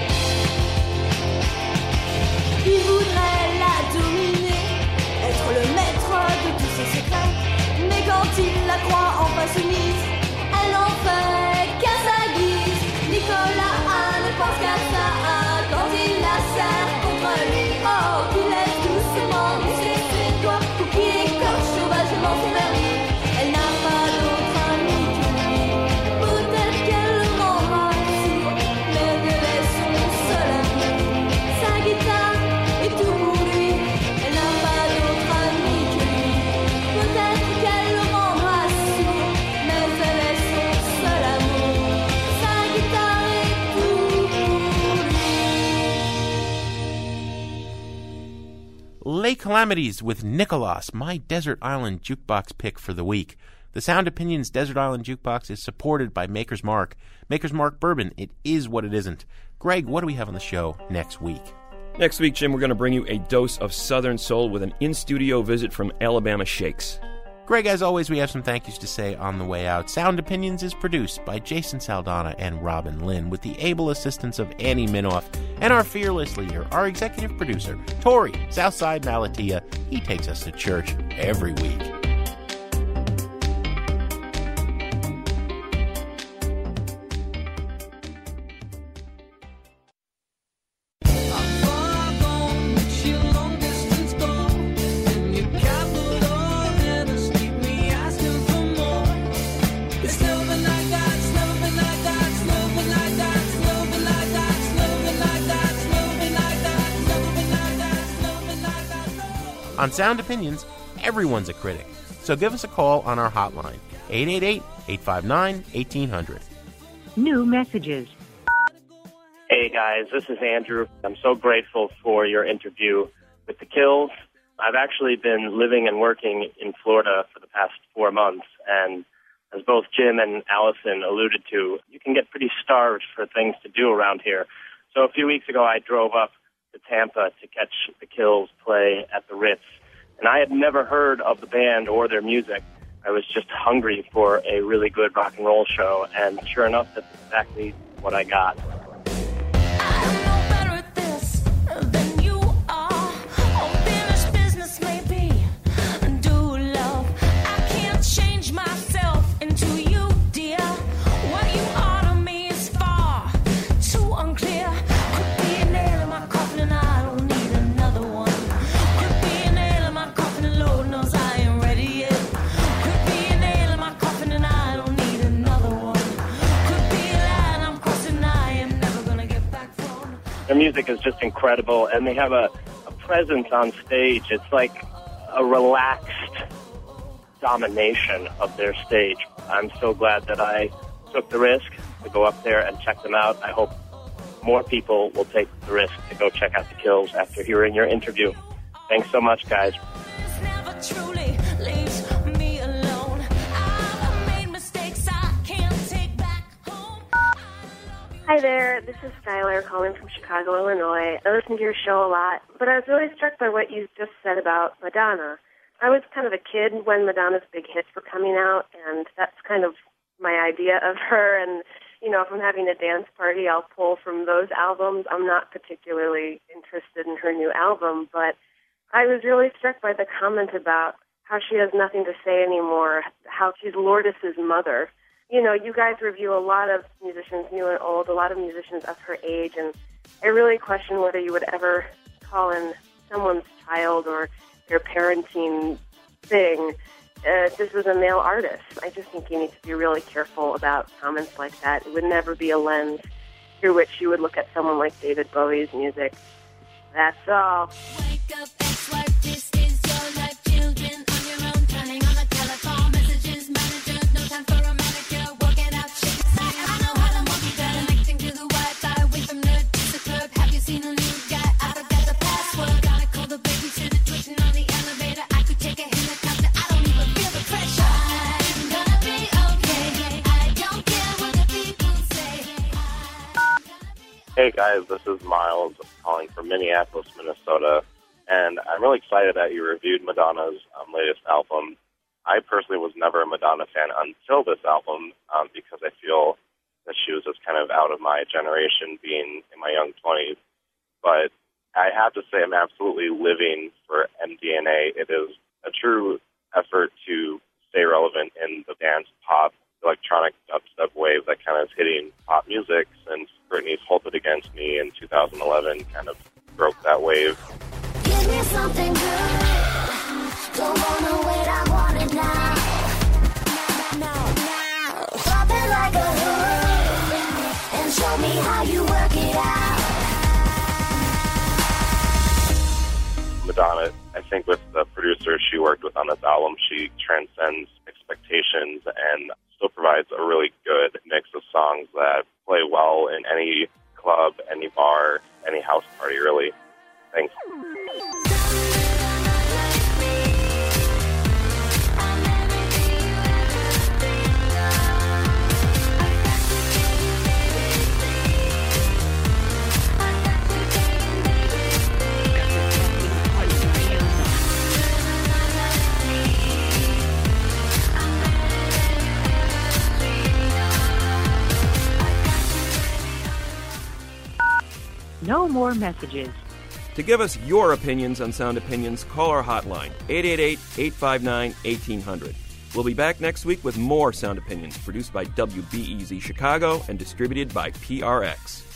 Il voudrait la dominer, être le maître de tous ses secrets, mais quand il la croit enfin soumise, elle n'en fait qu'à sa guise. Nicolas ne pense qu'à ça, quand il la serre contre lui. Oh, qu'il laisse doucement glisser ses doigts, ou qu'il écorche sauvagement son vernis. Elle n'a pas d'autre ami que lui, peut-être qu'elle le rendra sourd, mais ne laisse son seul ami, sa guitare et tout pour lui. Elle n'a pas d'autre ami que lui, peut-être qu'elle le rendra sourd, mais elle laisse son seul amour, sa guitare et tout pour lui. Les Calamities with Nicolas, my Desert Island Jukebox pick for the week. The Sound Opinions Desert Island Jukebox is supported by Maker's Mark. Maker's Mark Bourbon, it is what it isn't. Greg, what do we have on the show next week? Next week, Jim, we're going to bring you a dose of Southern Soul with an in-studio visit from Alabama Shakes. Greg, as always, we have some thank yous to say on the way out. Sound Opinions is produced by Jason Saldana and Robin Lynn with the able assistance of Annie Minoff and our fearless leader, our executive producer, Tori Southside Malatia. He takes us to church every week. On Sound Opinions, everyone's a critic. So give us a call on our hotline, eight eight eight, eight five nine, one eight zero zero. New messages. Hey, Hey guys, this is Andrew. I'm so grateful for your interview with the Kills. I've actually been living and working in Florida for the past four months, and as both Jim and Allison alluded to, you can get pretty starved for things to do around here. So a few weeks ago, I drove up to Tampa to catch the Kills play at the Ritz, and I had never heard of the band or their music. I was just hungry for a really good rock and roll show, and sure enough, that's exactly what I got. Their music is just incredible, and they have a, a presence on stage. It's like a relaxed domination of their stage. I'm so glad that I took the risk to go up there and check them out. I hope more people will take the risk to go check out the Kills after hearing your interview. Thanks so much, guys. Hi there, this is Skylar calling from Chicago, Illinois. I listen to your show a lot, but I was really struck by what you just said about Madonna. I was kind of a kid when Madonna's big hits were coming out, and that's kind of my idea of her. And, you know, if I'm having a dance party, I'll pull from those albums. I'm not particularly interested in her new album, but I was really struck by the comment about how she has nothing to say anymore, how she's Lourdes's mother. You know, you guys review a lot of musicians, new and old, a lot of musicians of her age, and I really question whether you would ever call in someone's child or their parenting thing. Uh, this was a male artist. I just think you need to be really careful about comments like that. It would never be a lens through which you would look at someone like David Bowie's music. That's all. Wake up, ex-wife, this is your life. Children on your own, turning on the telephone. Messages, manager, no time for a manicure. Work it out, shake it, I know how to monkey down. Connecting to the Wi-Fi, away from the club. Have you seen a new guy? I forgot the password. Gotta call the babysitter, twitching on the elevator. I could take a helicopter, I don't even feel the pressure. I'm gonna be okay. I don't care what the people say. Hey guys, this is Miles calling from Minneapolis, Minnesota, and I'm really excited that you reviewed Madonna's um, latest album. I personally was never a Madonna fan until this album um, because I feel that she was just kind of out of my generation being in my young twenties. But I have to say I'm absolutely living for M D N A. It is a true effort to stay relevant in the dance pop, electronic dubstep wave that kind of is hitting pop music since Britney's Hold It Against Me in two thousand eleven kind of broke that wave. Give me something good. Don't wanna wait, I want it now. Now, now. Drop it like a hood and show me how you work it out. Madonna, I think with the producers she worked with on this album, she transcends expectations and still provides a really good mix of songs that play well in any club, any bar, any house party, really. Thanks. No more messages. To give us your opinions on Sound Opinions, call our hotline, eight eight eight, eight five nine, one eight hundred. We'll be back next week with more Sound Opinions, produced by W B E Z Chicago and distributed by P R X.